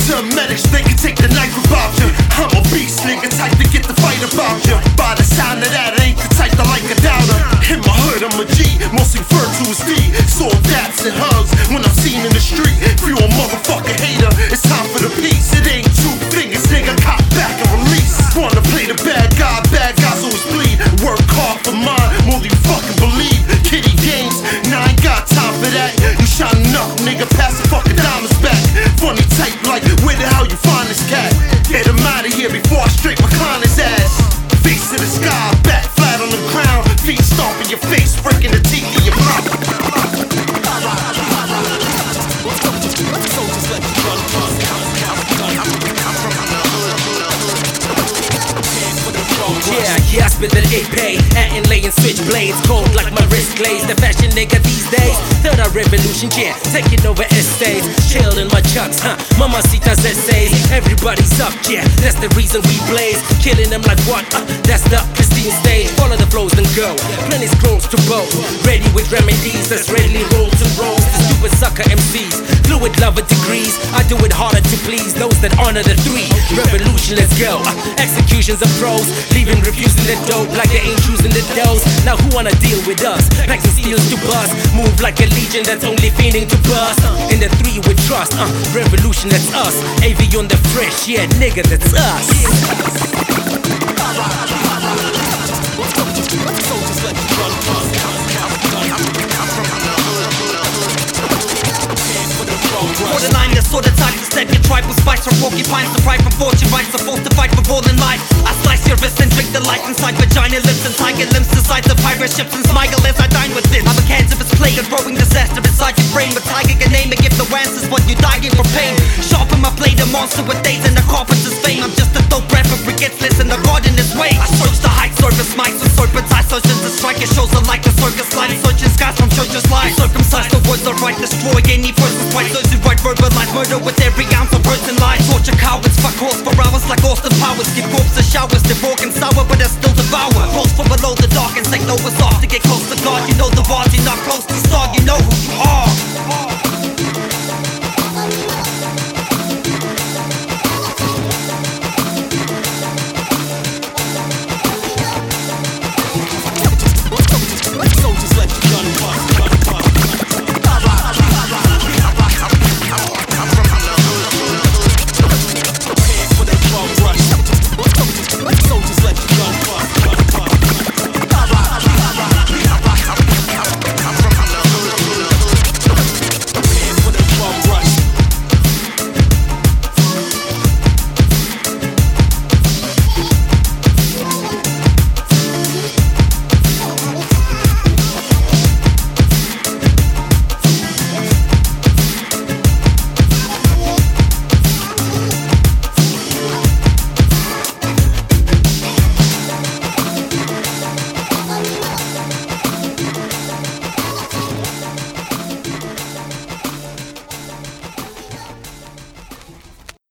to medics, they can take the knife about you. I'm a beast, nigga, type to get the fight about you. By the sound of that, I ain't the type to like a doubter. In my hood, I'm a G, mostly referred to as D. Saw daps and hugs when I'm seen in the street. If you a motherfucking hater, it's time for the peace. It ain't two fingers, nigga, cop back and release. Wanna play the bad guys always bleed. Work hard for mine, more than you fucking believe. Kitty games, nah, I ain't got time for that. You shining up, nigga, pass the fucking diamonds back. Funny type like, where the hell you find this cat? Get him out of here before I straight recline his ass. Face to the sky, back flat on the ground. Feet stomping your face, breaking the teeth in your mouth. Yeah, I spit that AP, and laying switchblades, cold like my wrist glaze. The fashion nigga these days, third eye revolution, yeah, taking over estates, chill in my chucks, Mamacitas essays, everybody's up, yeah, that's the reason we blaze, killing them like what? That's the pristine stage. Follow the flows and go, plenty scrolls to bow, ready with remedies that's readily rolled to rolls. The stupid sucker MCs, fluid lover degrees. I do it harder to please those that honor the three. Revolution, let's go. Executions of pros, leaving refusing the dope like they ain't choosing the dose. Now who wanna deal with us? Packs and steals to bust, move like a legion that's only fiending to bust. In the three we trust, revolution, that's us. AV on the fresh, yeah, nigga, that's us. Borderline, the sort of type to step your tribe with spice from porcupines to pride from fortune rights, supposed to fight for all in life. I slice your wrist and drink the life inside vagina lips and tiger limbs to sides of pirate ships and smile as I dine with it. I'm a cancerous plague, a growing disaster inside your brain. With tiger can name and give the answers when you're dying for pain. Sharpen my blade, a monster with days in the carpenter's vein. I'm just a dope rapper, brigades listen the god in his way. I search the heights, surface mics with serpents, I surgeons to strike. It shows like a circus line, searching skies from churches lies. Circumcised, the words are right, destroy any person's right. Those who write verbalize murder with every ounce of person life. Torture cowards, fuck horse for hours like Austin Powers. Give corpses showers, they're broken sour but they're still devour. Pulse from below the dark and take no off to get close to God. You know the bars, you're not close to start, you know who you are.